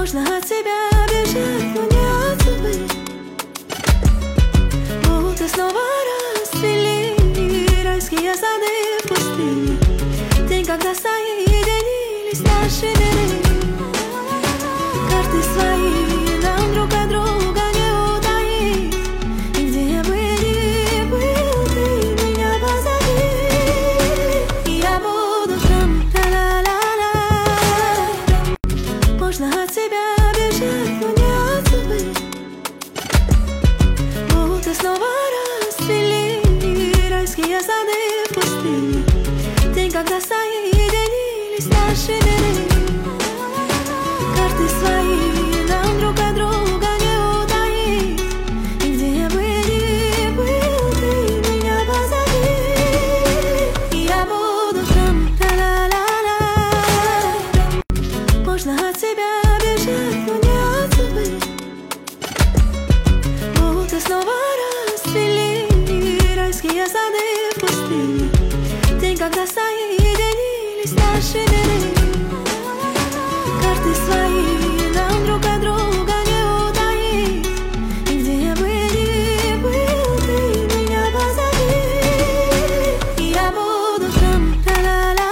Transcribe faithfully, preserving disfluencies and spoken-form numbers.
Можно от себя бежать, но не отзабыть. Будто снова расцвели райские сады в пустыне. День, когда соединились наши миры. Карты свои нам друг от друга не утаить. И где бы ни был, ты меня позови, и я буду там. Ла-ла-ла-ла. Можно от себя бежать, но не отзабыть. Будто снова расцвели райские сады в пустыне. День, когда соединились наши миры. Карты свои нам друг от друга не утаить. И где бы ни был, ты меня позови, и я буду там. Ла-ла-ла-ла. Можно от себя бежать, но не отзабыть. Будто снова